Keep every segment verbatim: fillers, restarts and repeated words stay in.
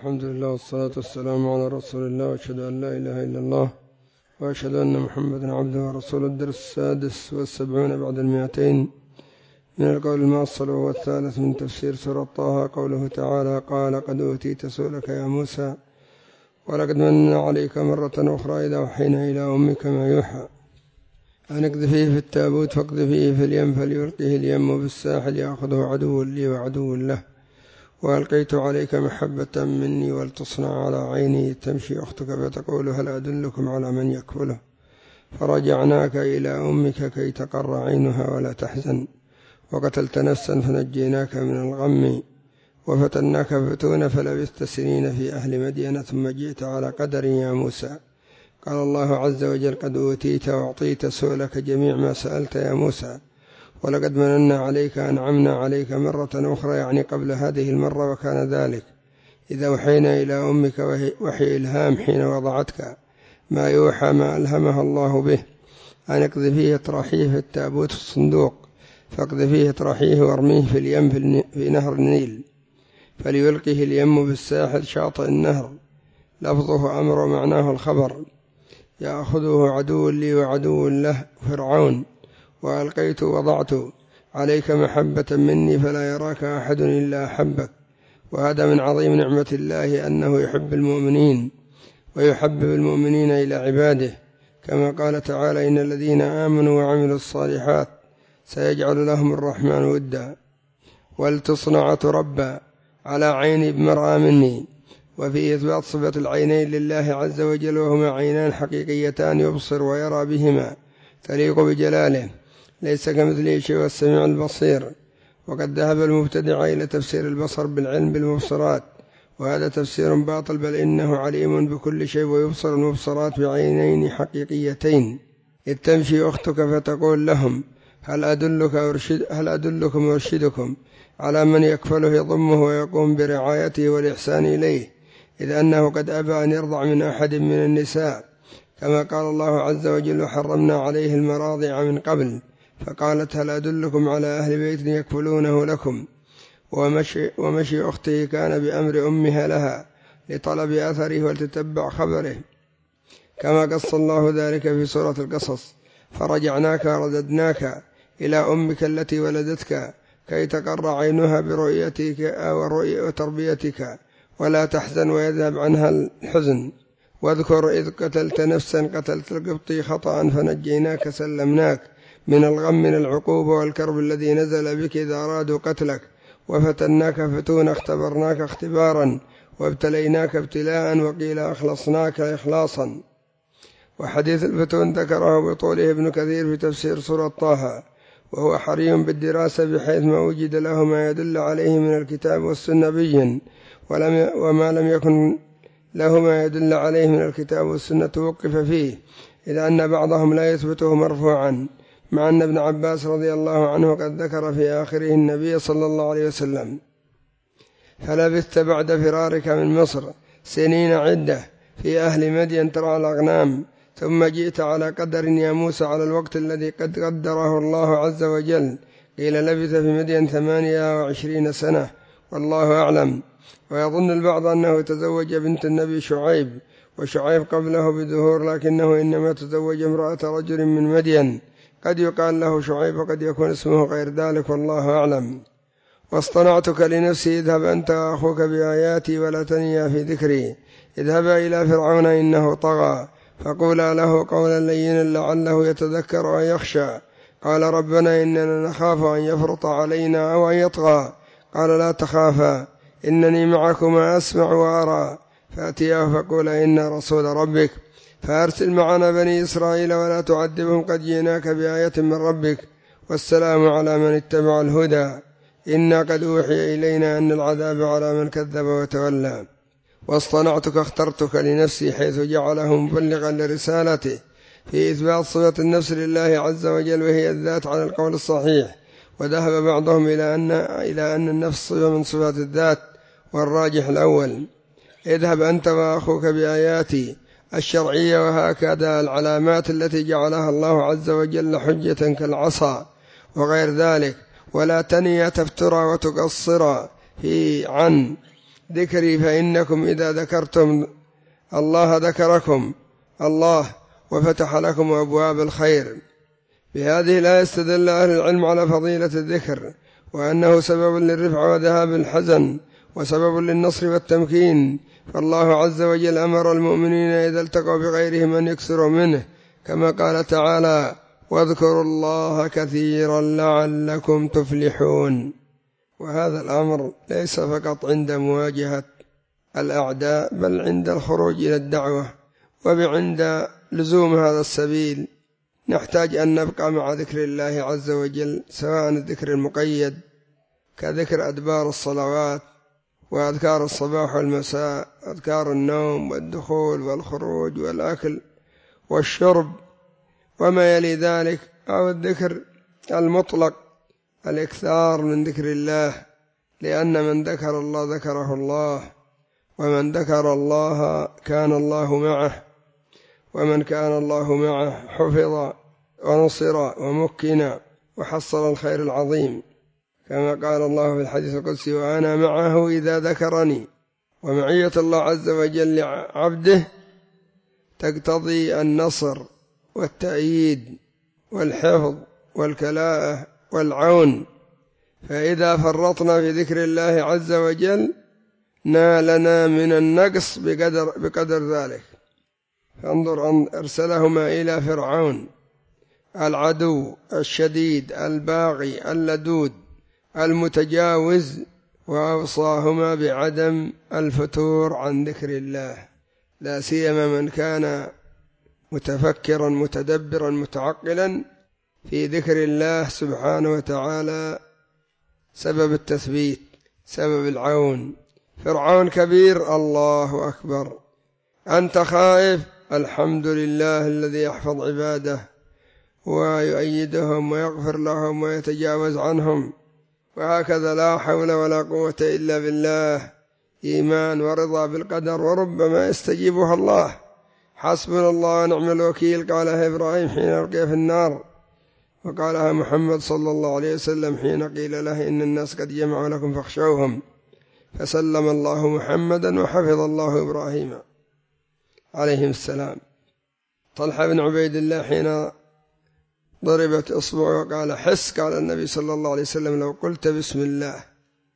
الحمد لله والصلاة والسلام على رسول الله، وأشهد أن لا إله إلا الله، وأشهد أن محمدا عبده ورسوله. الدرس السادس والسبعون بعد المئتين من القول المؤصل، وهو الثالث من تفسير سورة طه. قوله تعالى: قال قد أوتيت سؤلك يا موسى ولقد مننا عليك مرة أخرى إذا أوحينا إلى أمك ما يوحى أن اقذفيه في التابوت فاقذفيه في اليم فليلقه اليم بالساحل يأخذه عدو لي وعدو له، وألقيت عليك محبة مني ولتصنع على عيني تمشي أختك فتقول هل أدلكم على من يكفله، فرجعناك إلى أمك كي تقر عينها ولا تحزن، وقتلت نفسا فنجيناك من الغم، وفتناك فتون فلبثت سنين في أهل مدين ثم جئت على قدر يا موسى. قال الله عز وجل: قد أوتيت وأعطيت سؤلك جميع ما سألت يا موسى، ولقد مننا عليك أنعمنا عليك مرة أخرى، يعني قبل هذه المرة، وكان ذلك إذا وحينا إلى أمك وحي إلهام حين وضعتك ما يوحى ما ألهمها الله به، أن اقذفيه اطرحيه في التابوت في الصندوق، فاقذفيه اطرحيه وارميه في اليم في نهر النيل فليلقه اليم بالساحل شاطئ النهر. لفظه أمر ومعناه الخبر. يأخذه عدو لي وعدو له فرعون. وألقيت وضعت عليك محبة مني فلا يراك أحد إلا أحبك. وهذا من عظيم نعمة الله أنه يحب المؤمنين ويحبب المؤمنين إلى عباده، كما قال تعالى: إن الذين آمنوا وعملوا الصالحات سيجعل لهم الرحمن ودا. ولتصنع تربى على عيني بمرأى مني. وفي إثبات صفة العينين لله عز وجل، وهما عينان حقيقيتان يبصر ويرى بهما، تليق بجلاله، ليس كمثله شيء والسميع البصير. وقد ذهب المبتدع إلى تفسير البصر بالعلم بالمبصرات، وهذا تفسير باطل، بل إنه عليم بكل شيء ويبصر المبصرات بعينين حقيقيتين. إذ تمشي أختك فتقول لهم هل أدلك أرشد هل أدلكم أرشدكم على من يكفله يضمه ويقوم برعايته والإحسان إليه، إذ أنه قد أبى أن يرضع من أحد من النساء، كما قال الله عز وجل: وحرمنا عليه المراضع من قبل، فقالت هل أدلكم على أهل بيت يكفلونه لكم. ومشي, ومشي أخته كان بأمر أمها لها لطلب أثره ولتتبع خبره، كما قص الله ذلك في سورة القصص: فرجعناك رددناك إلى أمك التي ولدتك كي تقر عينها برؤيتك وتربيتك ولا تحزن ويذهب عنها الحزن. واذكر إذ قتلت نفسا قتلت القبطي خطأ فنجيناك سلمناك من الغم من العقوبة والكرب الذي نزل بك إذا أرادوا قتلك، وفتناك فتون اختبرناك اختبارا وابتليناك ابتلاء، وقيل أخلصناك إخلاصا. وحديث الفتون ذكره بطوله ابن كثير في تفسير سورة طه، وهو حري بالدراسة بحيث ما وجد له ما يدل عليه من الكتاب والسنة بين، ولم وما لم يكن له ما يدل عليه من الكتاب والسنة توقف فيه، إذ أن بعضهم لا يثبته مرفوعا، مع أن ابن عباس رضي الله عنه قد ذكر في آخره النبي صلى الله عليه وسلم: فلبثت بعد فرارك من مصر سنين عدة في أهل مدين ترعى الأغنام، ثم جئت على قدر يا موسى على الوقت الذي قد قدره الله عز وجل. قيل لبث في مدين ثمانية وعشرين سنة، والله أعلم. ويظن البعض أنه تزوج بنت النبي شعيب، وشعيب قبله بدهور، لكنه إنما تزوج امرأة رجل من مدين، قد يقال له شعيب وقد يكون اسمه غير ذلك، والله أعلم. واصطنعتك لنفسي، اذهب أنت وأخوك بآياتي ولا تنيا في ذكري. اذهبا إلى فرعون إنه طغى، فقولا له قولا لينا لعله يتذكر أو يخشى. قال ربنا إننا نخاف أن يفرط علينا أو أن يطغى. قال لا تخافا إنني معكما أسمع وأرى. فأتياه فقولا إنا رسول ربك فأرسل معنا بني إسرائيل ولا تعذبهم قد جئناك بآية من ربك، والسلام على من اتبع الهدى، إنا قد أوحي إلينا أن العذاب على من كذب وتولى. واصطنعتك اخترتك لنفسي، حيث جعله مبلغا لرسالته في إثبات صفة النفس لله عز وجل، وهي الذات على القول الصحيح. وذهب بعضهم إلى أن, إلى أن النفس صفة من صفات الذات، والراجح الأول. اذهب أنت وأخوك بآياتي الشرعية، وهكذا العلامات التي جعلها الله عز وجل حجة كالعصا وغير ذلك، ولا تنيا تفترى وتقصرا في عن ذكري فإنكم إذا ذكرتم الله ذكركم الله وفتح لكم أبواب الخير. بهذه الآية استدل أهل العلم على فضيلة الذكر، وأنه سبب للرفع وذهاب الحزن وسبب للنصر والتمكين. فالله عز وجل أمر المؤمنين إذا التقوا بغيرهم أن يكثروا منه، كما قال تعالى: واذكروا الله كثيرا لعلكم تفلحون. وهذا الأمر ليس فقط عند مواجهة الأعداء، بل عند الخروج إلى الدعوة وعند لزوم هذا السبيل. نحتاج أن نبقى مع ذكر الله عز وجل، سواء الذكر المقيد كذكر أدبار الصلوات وأذكار الصباح والمساء، أذكار النوم والدخول والخروج والأكل والشرب وما يلي ذلك، أو الذكر المطلق الإكثار من ذكر الله، لأن من ذكر الله ذكره الله، ومن ذكر الله كان الله معه، ومن كان الله معه حفظ ونصر ومكن وحصل الخير العظيم، كما قال الله في الحديث القدسي: وأنا معه إذا ذكرني. ومعية الله عز وجل لعبده تقتضي النصر والتأييد والحفظ والكلاءة والعون، فإذا فرطنا في ذكر الله عز وجل نالنا من النقص بقدر, بقدر ذلك. فانظر أن أرسلهما إلى فرعون العدو الشديد الباغي اللدود المتجاوز، وأوصاهما بعدم الفتور عن ذكر الله، لا سيما من كان متفكرا متدبرا متعقلا في ذكر الله سبحانه وتعالى، سبب التثبيت سبب العون. فرعون كبير، الله أكبر. أنت خائف، الحمد لله الذي يحفظ عباده ويؤيدهم ويغفر لهم ويتجاوز عنهم. وهكذا لا حول ولا قوة إلا بالله، إيمان ورضا بالقدر، وربما يستجيبها الله. حسبنا الله ونعم الوكيل قالها إبراهيم حين ألقي في النار، وقالها محمد صلى الله عليه وسلم حين قيل له إن الناس قد جمعوا لكم فاخشوهم، فسلم الله محمدا وحفظ الله إبراهيم عليهم السلام. طلحة بن عبيد الله حين ضربت إصبعه وقال حس، قال النبي صلى الله عليه وسلم: لو قلت بسم الله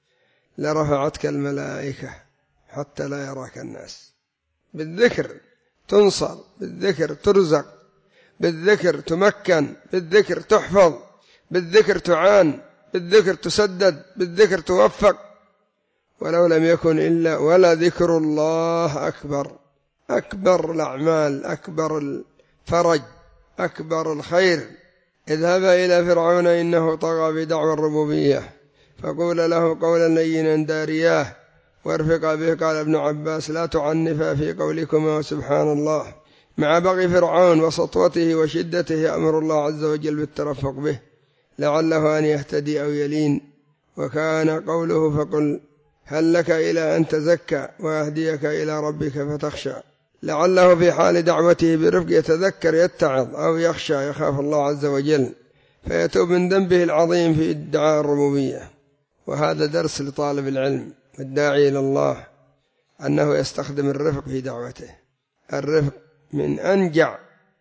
لرفعتك الملائكة حتى لا يراك الناس. بالذكر تنصر، بالذكر ترزق، بالذكر تمكن، بالذكر تحفظ، بالذكر تعان، بالذكر تسدد، بالذكر توفق. ولو لم يكن إلا ولا ذكر الله أكبر، أكبر الأعمال، أكبر الفرج، أكبر الخير. اذهبا إلى فرعون إنه طغى بدعوى الربوبية، فقول له قولا لينا دارياه وارفقا به. قال ابن عباس: لا تعنفا في قولكما وسبحان الله. مع بغي فرعون وسطوته وشدته يأمر الله عز وجل بالترفق به لعله أن يهتدي أو يلين. وكان قوله: فقل هل لك إلى أن تزكى وأهديك إلى ربك فتخشى، لعله في حال دعوته برفق يتذكر يتعظ أو يخشى يخاف الله عز وجل فيتوب من ذنبه العظيم في ادعاء الربوبية. وهذا درس لطالب العلم والداعي إلى الله، أنه يستخدم الرفق في دعوته. الرفق من أنجع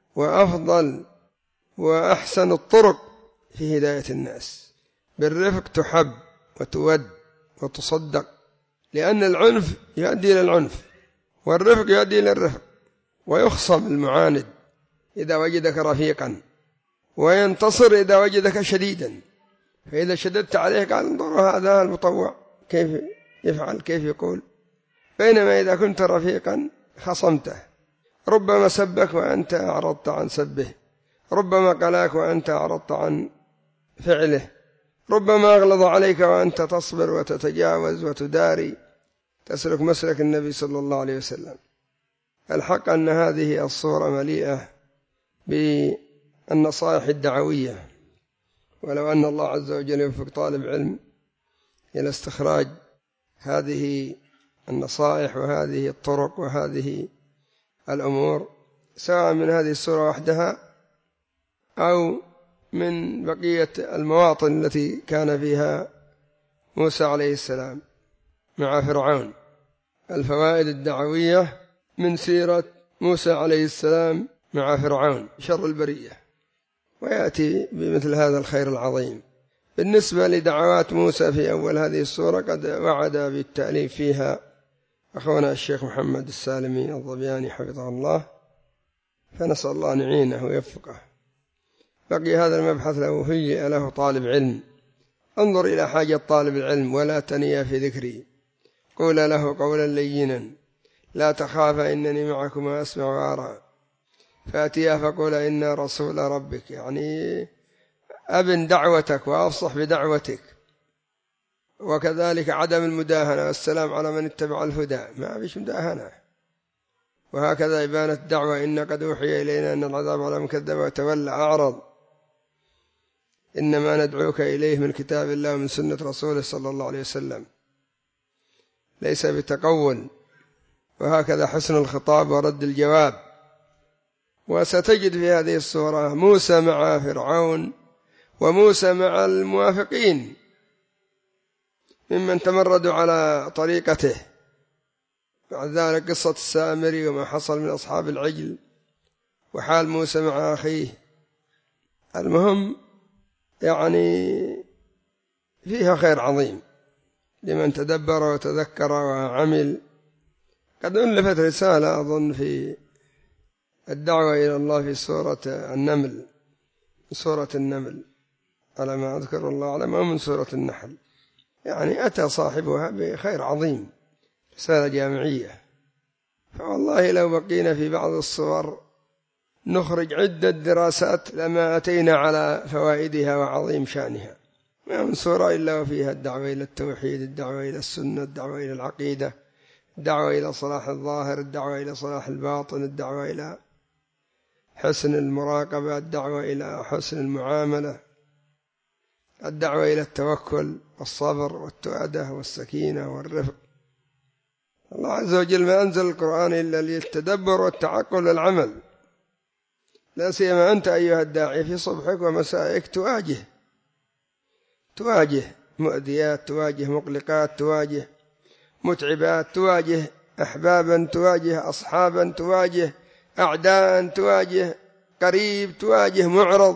وأفضل وأحسن الطرق في هداية الناس. بالرفق تحب وتود وتصدق، لأن العنف يؤدي إلى العنف، والرفق يؤدي إلى الرفق. ويخصم المعاند إذا وجدك رفيقا، وينتصر إذا وجدك شديدا. فإذا شددت عليه قال: انظر هذا المطوع كيف يفعل، كيف يقول. بينما إذا كنت رفيقا خصمته، ربما سبك وأنت أعرضت عن سبه، ربما قلاك وأنت أعرضت عن فعله، ربما أغلظ عليك وأنت تصبر وتتجاوز وتداري، تسلك مسلك النبي صلى الله عليه وسلم. الحق أن هذه الصورة مليئة بالنصائح الدعوية، ولو أن الله عز وجل يوفق طالب علم إلى استخراج هذه النصائح وهذه الطرق وهذه الأمور، سواء من هذه السورة وحدها أو من بقية المواطن التي كان فيها موسى عليه السلام مع فرعون، الفوائد الدعوية من سيرة موسى عليه السلام مع فرعون شر البرية، ويأتي بمثل هذا الخير العظيم. بالنسبة لدعوات موسى في أول هذه السورة قد وعد بالتأليف فيها أخونا الشيخ محمد السالمي الظبياني حفظه الله، فنسأل الله أن يعينه ويوفقه. بقي هذا المبحث لو هيئ له طالب علم، انظر إلى حاجة طالب العلم ولا تنيا في ذكري، قول له قولا لينا لا تخاف إنني معكما أسمع وأرى، فأتيا فقول إنا رسول ربك، يعني أبن دعوتك وأفصح بدعوتك. وكذلك عدم المداهنة، والسلام على من اتبع الهدى، ما فيش مداهنة. وهكذا إبانة الدعوة، إن قد أوحي إلينا أن العذاب على من كذب وتولى أعرض، إنما ندعوك إليه من كتاب الله ومن سنة رسوله صلى الله عليه وسلم، ليس بتقول. وهكذا حسن الخطاب ورد الجواب. وستجد في هذه السورة موسى مع فرعون وموسى مع الموافقين ممن تمردوا على طريقته. بعد ذلك قصة السامري وما حصل من أصحاب العجل، وحال موسى مع أخيه. المهم يعني فيها خير عظيم لمن تدبر وتذكر وعمل. قد ألفت رسالة أظن في الدعوة إلى الله في سورة النمل، سورة النمل على ما أذكر الله أعلم، أو من سورة النحل، يعني أتى صاحبها بخير عظيم، رسالة جامعية. فوالله لو بقينا في بعض الصور نخرج عدة دراسات لما أتينا على فوائدها وعظيم شأنها. ما من سورة إلا وفيها الدعوة إلى التوحيد، الدعوة إلى السنة، الدعوة إلى العقيدة، الدعوة إلى صلاح الظاهر، الدعوة إلى صلاح الباطن، الدعوة إلى حسن المراقبة، الدعوة إلى حسن المعاملة، الدعوة إلى التوكل والصبر والتؤدة والسكينة والرفق. الله عز وجل ما أنزل القرآن إلا للتدبر والتعقل والعمل. لا سيما أنت أيها الداعي في صبحك ومسائك تواجه تواجه مؤذيات، تواجه مقلقات، تواجه متعبات، تواجه أحبابا، تواجه أصحابا، تواجه أعداء، تواجه قريب، تواجه معرض،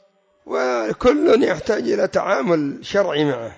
وكل يحتاج إلى تعامل شرعي معه.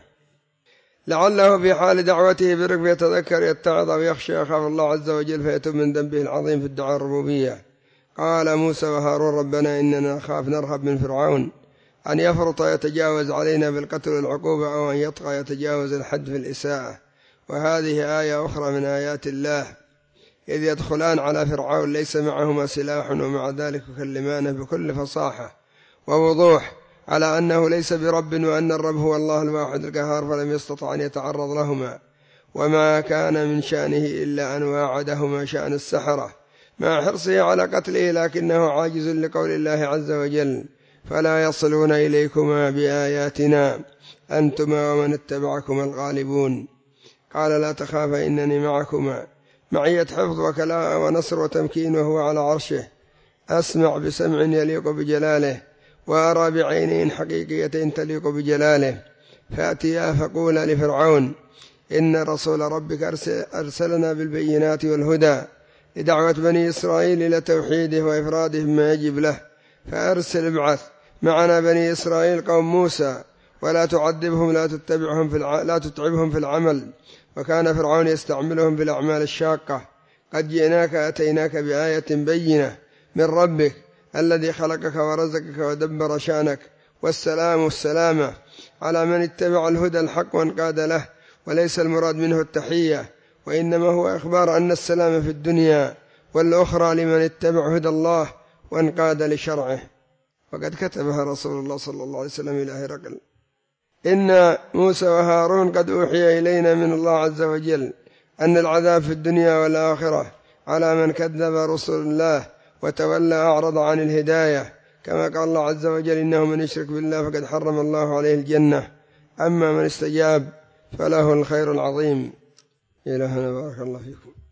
لعله في حال دعوته بركب يتذكر يتعظ ويخشى يخاف الله عز وجل فيتوب من ذنبه العظيم في الدعاء الربوبية. قال موسى وهارون ربنا إننا نخاف نرهب من فرعون أن يفرط يتجاوز علينا بالقتل والعقوبة، أو أن يطغى يتجاوز الحد في الإساءة. وهذه آية أخرى من آيات الله، إذ يدخلان على فرعون ليس معهما سلاح ومع ذلك يكلمانه بكل فصاحة ووضوح على أنه ليس برب، وأن الرب هو الله الواحد القهار، فلم يستطع أن يتعرض لهما. وما كان من شأنه إلا أن واعدهما شأن السحرة مع حرصه على قتله، لكنه عاجز لقول الله عز وجل فلا يصلون إليكما بآياتنا أنتما ومن اتبعكما الغالبون. قال لا تخافا إنني معكما، معية حفظ وكلاء ونصر وتمكين، وهو على عرشه، أسمع بسمع يليق بجلاله، وأرى بعينين حقيقيتين تليق بجلاله. فأتيا فقولا لفرعون إن رسول ربك أرسلنا بالبينات والهدى لدعوة بني إسرائيل إلى توحيده وإفراده بما يجب له، فأرسل ابعث معنا بني إسرائيل قوم موسى ولا تعذبهم لا تتبعهم في الع... لا تتعبهم في العمل. وكان فرعون يستعملهم بالأعمال الشاقة. قد جئناك أتيناك بآية بينة من ربك الذي خلقك ورزقك ودبر شأنك، والسلام والسلامة على من اتبع الهدى الحق وانقاد له. وليس المراد منه التحية، وإنما هو إخبار أن السلام في الدنيا والأخرى لمن اتبع هدى الله وانقاد لشرعه. وقد كتبها رسول الله صلى الله عليه وسلم إلى هرقل: إن موسى وهارون قد أوحي إلينا من الله عز وجل أن العذاب في الدنيا والآخرة على من كذب رسل الله وتولى أعرض عن الهداية، كما قال الله عز وجل إنه من يشرك بالله فقد حرم الله عليه الجنة، أما من استجاب فله الخير العظيم. إلهنا بارك الله فيكم.